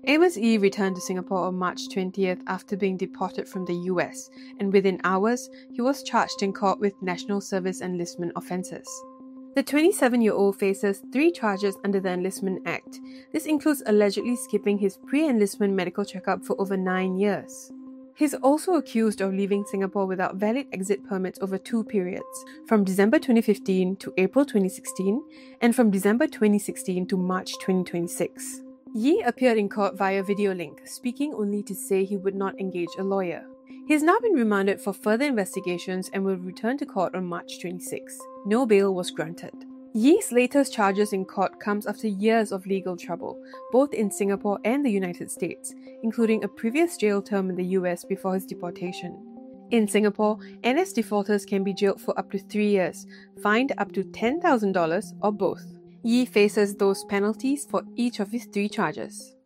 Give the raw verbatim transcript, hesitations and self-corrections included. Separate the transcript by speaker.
Speaker 1: Amos Yee returned to Singapore on March twentieth after being deported from the U S, and within hours, he was charged in court with National Service Enlistment offences. The twenty-seven-year-old faces three charges under the Enlistment Act. This includes allegedly skipping his pre-enlistment medical checkup for over nine years. He's also accused of leaving Singapore without valid exit permits over two periods, from December twenty fifteen to April twenty sixteen, and from December twenty sixteen to March twenty twenty-six. Yee appeared in court via video link, speaking only to say he would not engage a lawyer. He has now been remanded for further investigations and will return to court on March twenty-sixth. No bail was granted. Yee's latest charges in court comes after years of legal trouble, both in Singapore and the United States, including a previous jail term in the U S before his deportation. In Singapore, N S defaulters can be jailed for up to three years, fined up to ten thousand dollars, or both. Yee faces those penalties for each of his three charges.